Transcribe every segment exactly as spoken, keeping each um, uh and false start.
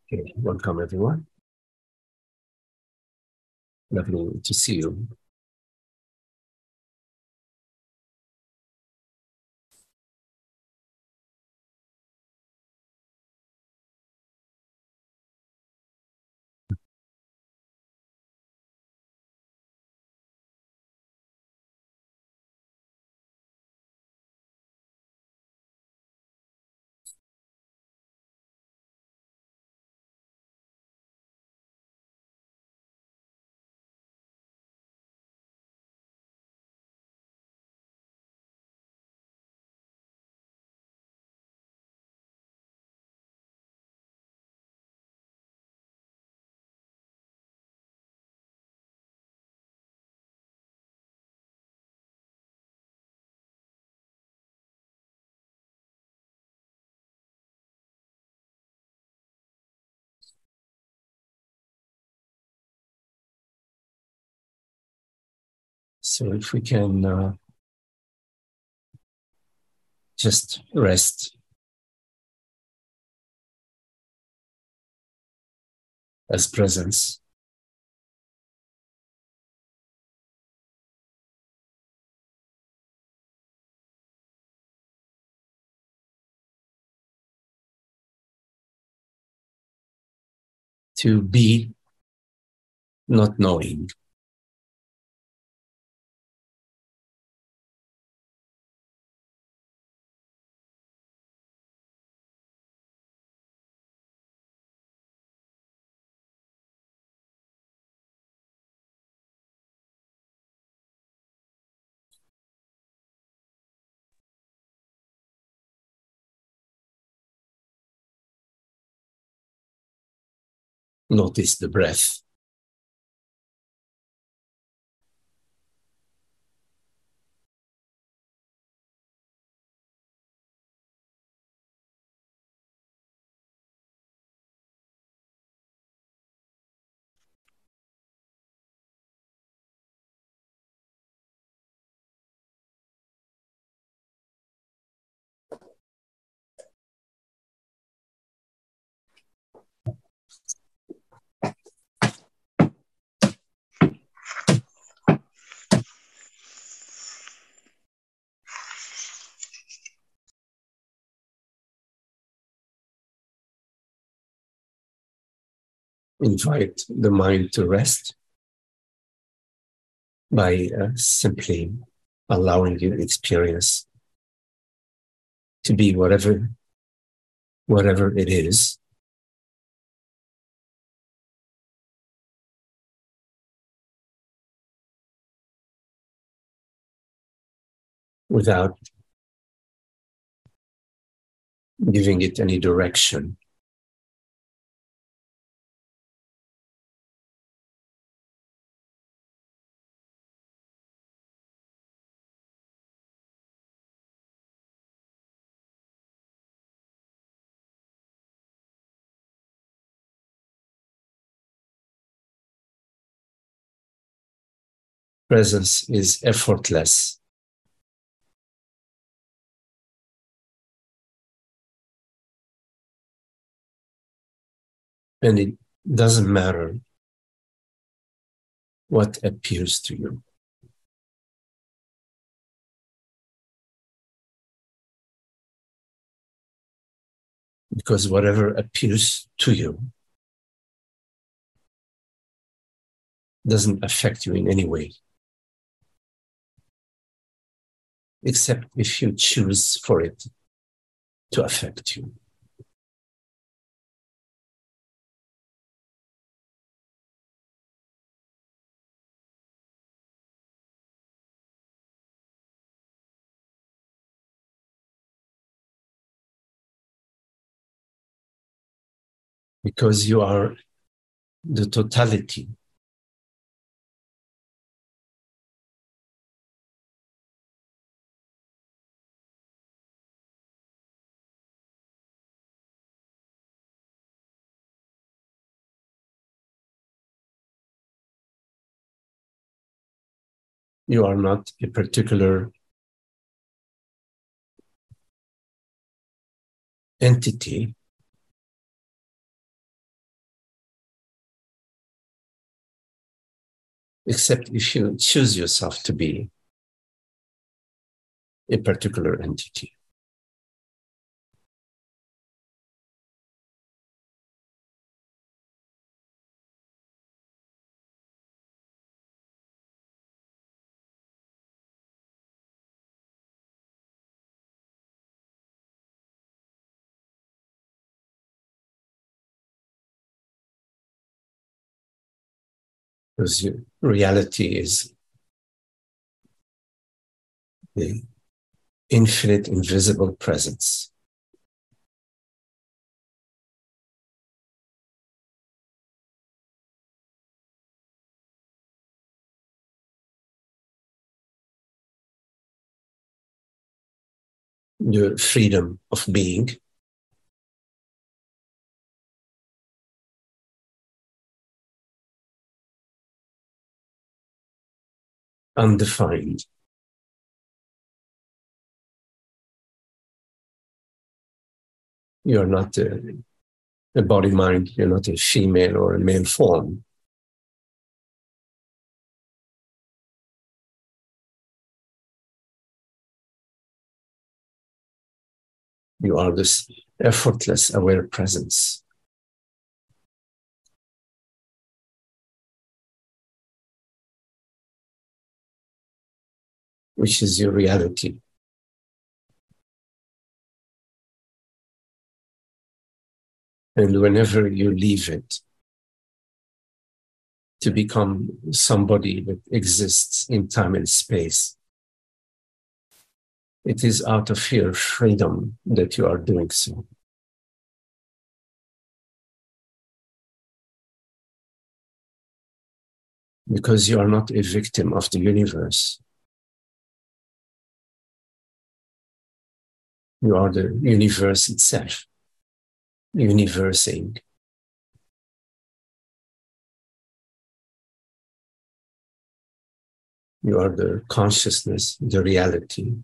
Okay, welcome everyone. Lovely to see you. So if we can uh, just rest as presence. To be not knowing. Notice the breath. Invite the mind to rest by uh, simply allowing your experience to be whatever, whatever it is. Without giving it any direction. Presence is effortless. And it doesn't matter what appears to you. Because whatever appears to you doesn't affect you in any way. Except if you choose for it to affect you. Because you are the totality. You are not a particular entity except if you choose yourself to be a particular entity. Because reality is the infinite, invisible presence. The freedom of being, undefined. You're not a, a body mind, you're not a female or a male form. You are this effortless, aware presence. Which is your reality. And whenever you leave it to become somebody that exists in time and space, it is out of your freedom that you are doing so. Because you are not a victim of the universe. You are the universe itself, universing. You are the consciousness, the reality.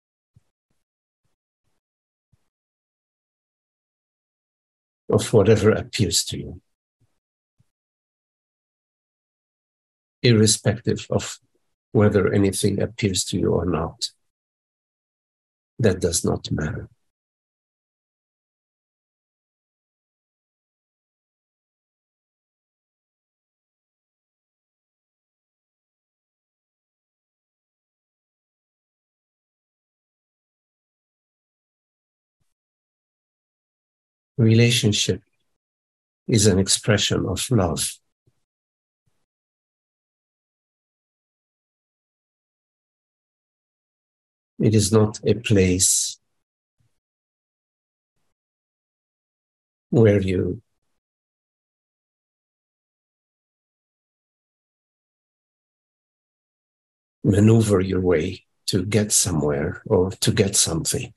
Of whatever appears to you. Irrespective of whether anything appears to you or not. That does not matter. Relationship is an expression of love. It is not a place where you maneuver your way to get somewhere or to get something.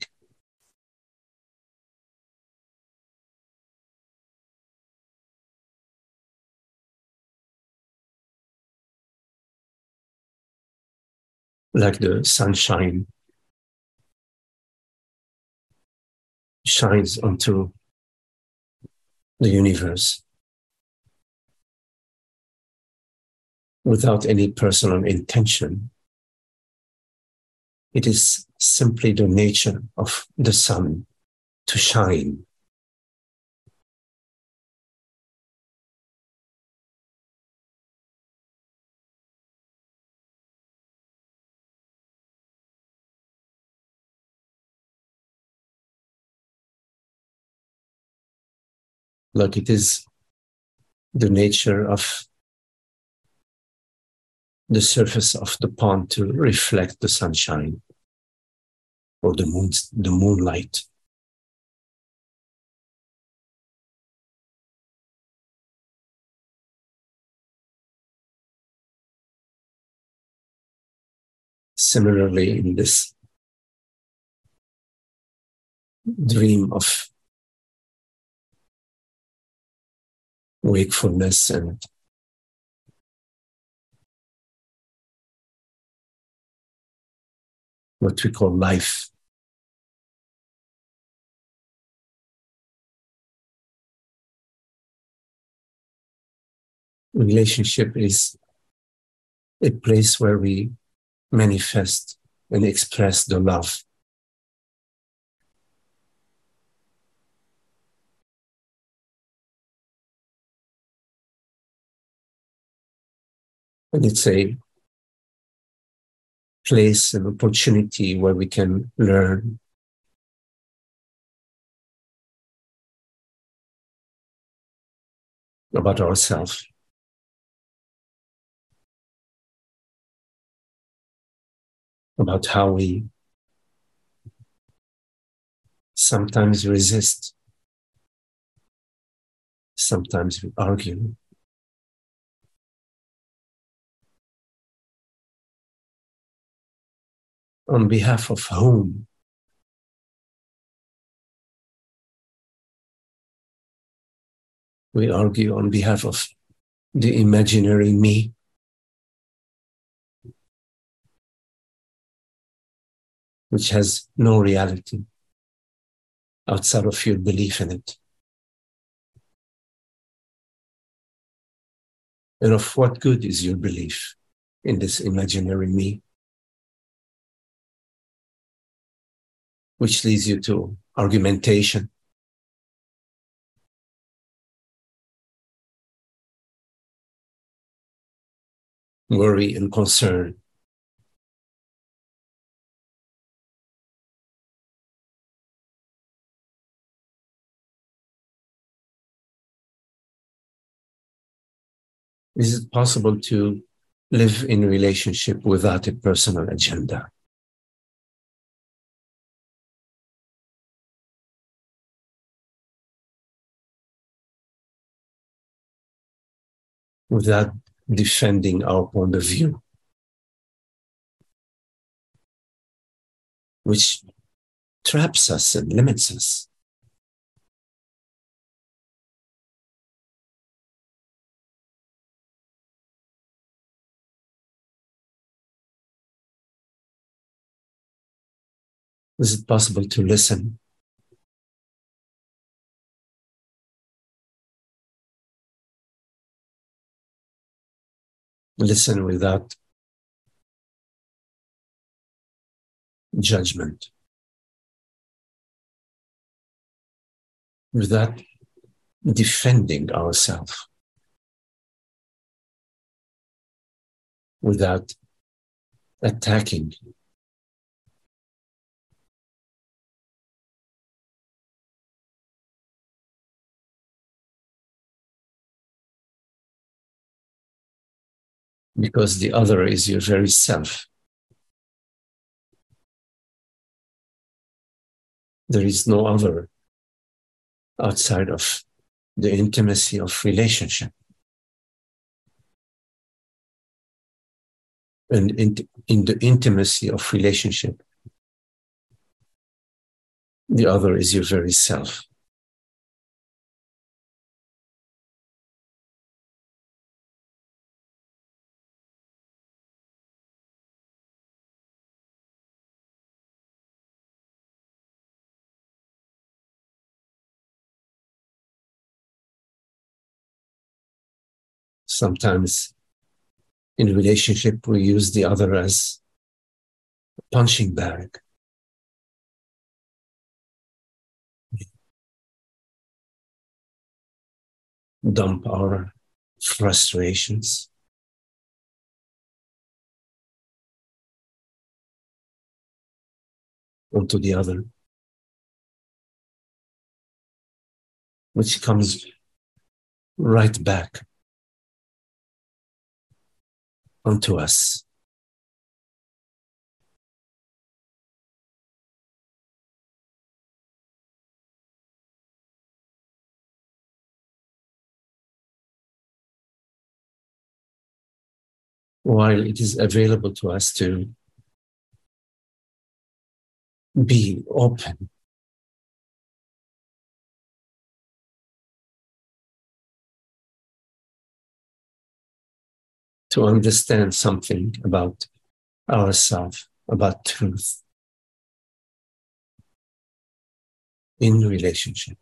Like the sunshine shines onto the universe without any personal intention. It is simply the nature of the sun to shine. Like it is the nature of the surface of the pond to reflect the sunshine or the moon, the moonlight. Similarly, in this dream of wakefulness and what we call life, relationship is a place where we manifest and express the love. And it's a place, an opportunity where we can learn about ourselves, about how we sometimes resist, sometimes we argue, on behalf of whom? We argue on behalf of the imaginary me, which has no reality outside of your belief in it. And of what good is your belief in this imaginary me, which leads you to argumentation, worry, and concern. Is it possible to live in relationship without a personal agenda? Without defending our point of view, which traps us and limits us? Is it possible to listen? Listen without judgment, without defending ourselves, without attacking. Because the other is your very self. There is no other outside of the intimacy of relationship. And in, in the intimacy of relationship, the other is your very self. Sometimes in relationship, we use the other as a punching bag. Dump our frustrations, onto the other, which comes right back onto us. While it is available to us to be open, to understand something about ourselves, about truth in relationship,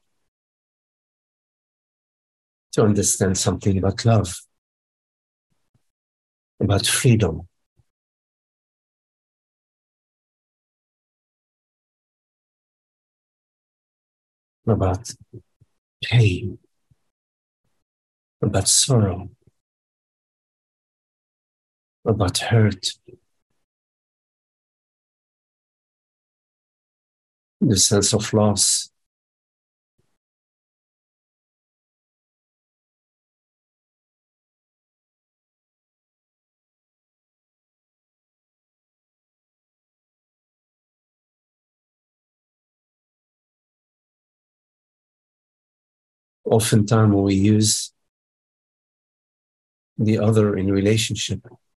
to understand something about love, about freedom, about pain, about sorrow, about hurt, the sense of loss. Oftentimes we use the other in relationship.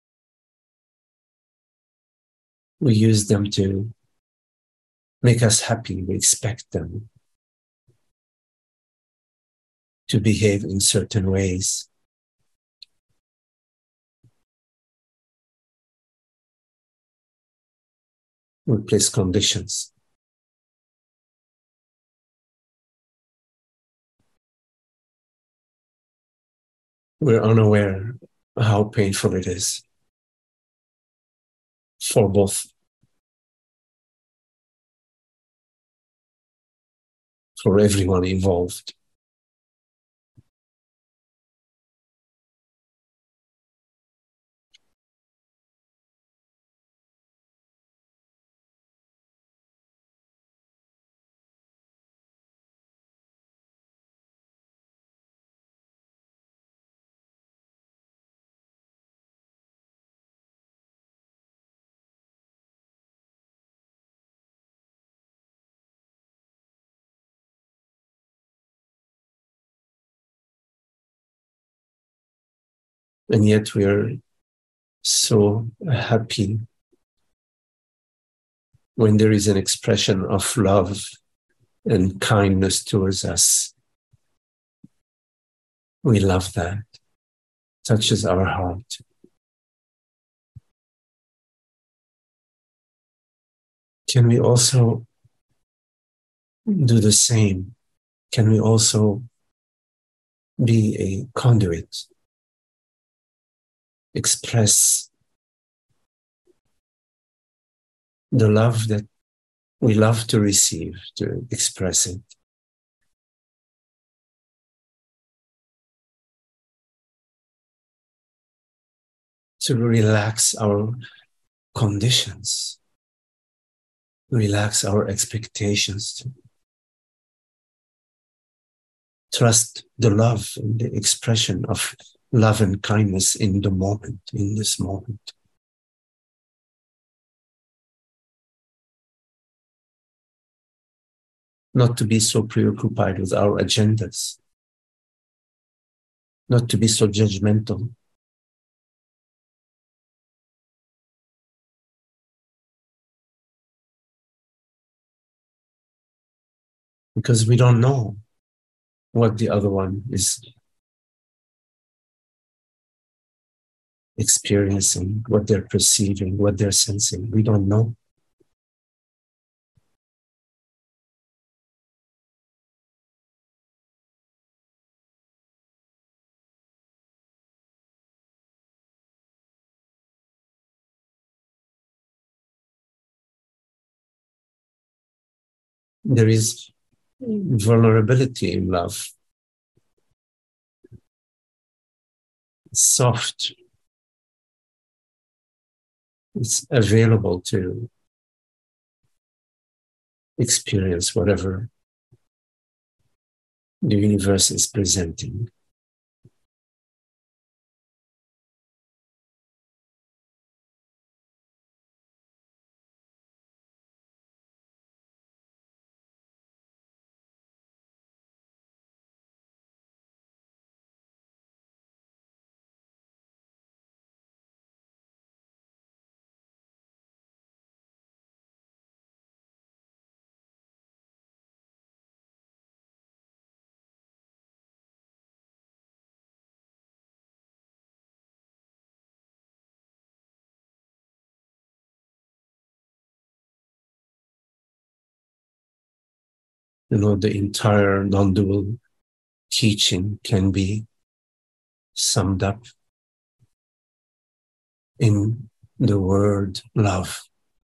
We use them to make us happy. We expect them to behave in certain ways. We place conditions. We're unaware how painful it is for both, for everyone involved. And yet we are so happy when there is an expression of love and kindness towards us. We love that. It touches our heart. Can we also do the same? Can we also be a conduit? Express the love that we love to receive, to express it. To relax our conditions, relax our expectations, to trust the love and the expression of love and kindness in the moment, in this moment. Not to be so preoccupied with our agendas, not to be so judgmental. Because we don't know what the other one is experiencing, what they're perceiving, what they're sensing. We don't know. There is vulnerability in love. It's soft. It's available to experience whatever the universe is presenting. You know, the entire non-dual teaching can be summed up in the word love.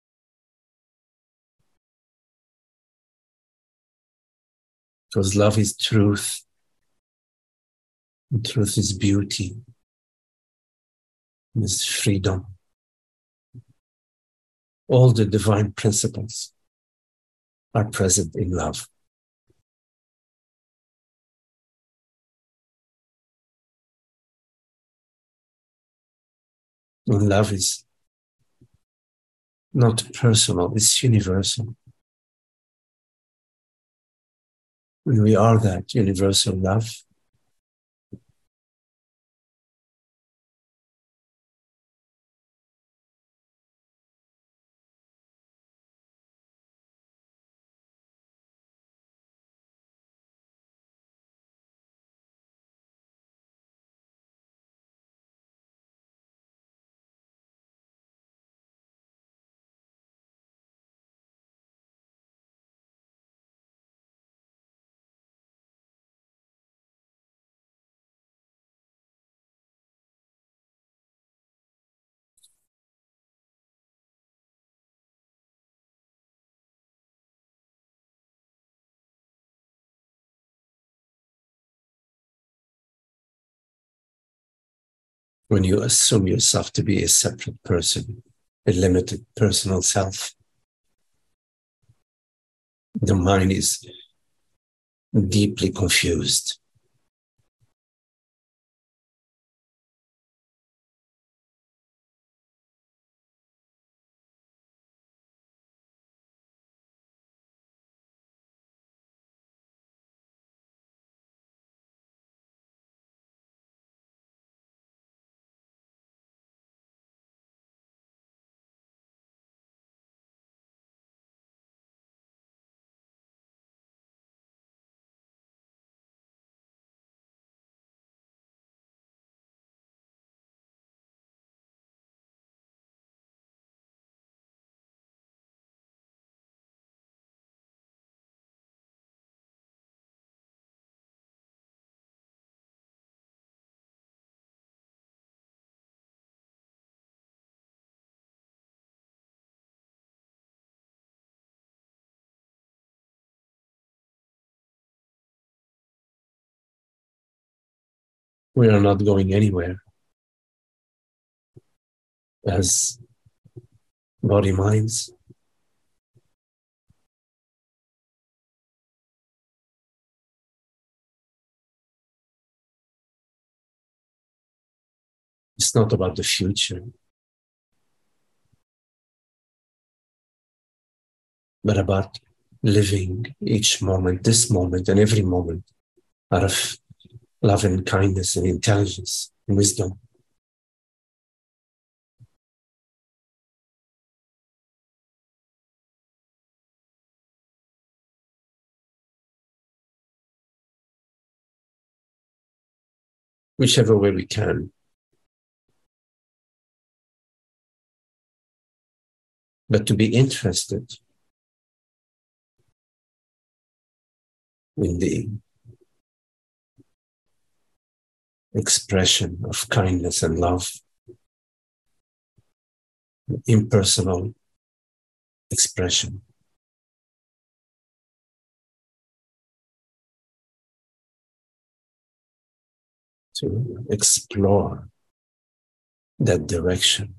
Because love is truth, and truth is beauty, is freedom. All the divine principles are present in love. And love is not personal, it's universal. When we are that universal love, when you assume yourself to be a separate person, a limited personal self, the mind is deeply confused. We are not going anywhere as body minds. It's not about the future, but about living each moment, this moment and every moment out of love and kindness and intelligence and wisdom. Whichever way we can. But to be interested in the expression of kindness and love, impersonal expression. To explore that direction.